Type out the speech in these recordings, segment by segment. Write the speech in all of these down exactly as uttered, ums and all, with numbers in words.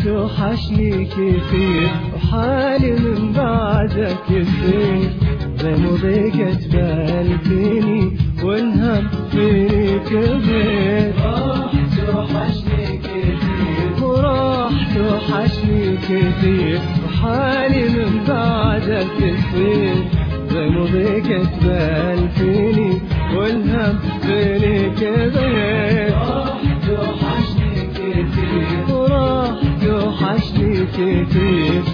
توحشني كثير وحالي من بعدك كثير، زي مضيقة بال فيني والهم فيني كبير. راح توحشني كثير وراح توحشني كثير وحالي من بعدك كثير، زي مضيقة بال فيني والهم فيني كبير. راح توحشني كثير وراح توحشني كثير.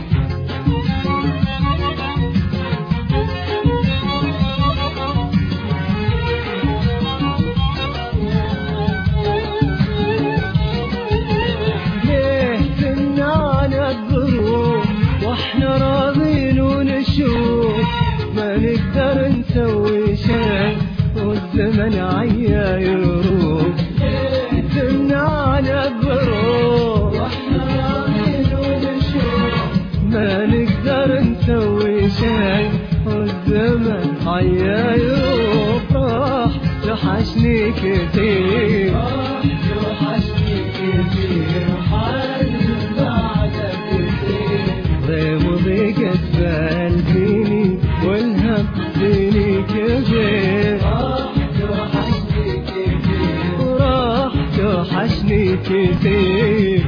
ليه تمنعنا الظروف واحنا راضين ونشوف، ما نقدر نسوي شيء والزمن عيا يروح. ليه تمنعنا الظروف واحنا راضين ونشوف، ما نقدر نسوي شيء والزمن عيا يروح. راح توحشني كثير راح توحشني كثير وحالي من بعدك كثير، زي مضيقة بال فيني والهم فيني كبير. راح توحشني كثير وراح توحشني كثير.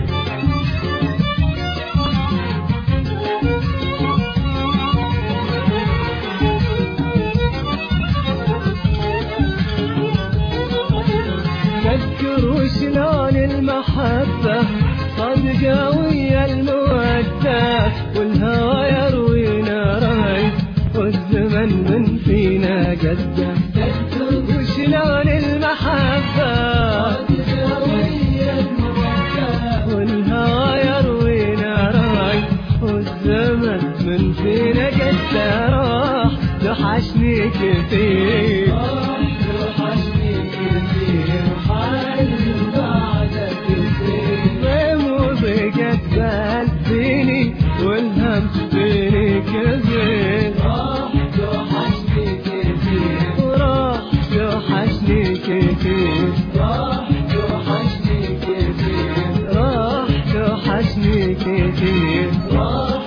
فكر وشلون المحبة صدقة ويا المودة، والهوى يروينا راي والزمن من فينا قده. فكر وشلون المحبة صدقة ويا المودة، والهوى يروينا راي والزمن من فينا قده. راح توحشني كثير راح توحشني كثير وحالي من بعدك كثير، زي مضيقة بال فيني والهم فيني كثير. راح توحشني كثير وراح توحشني كثير. راح توحشني كثير راح توحشني كثير. راح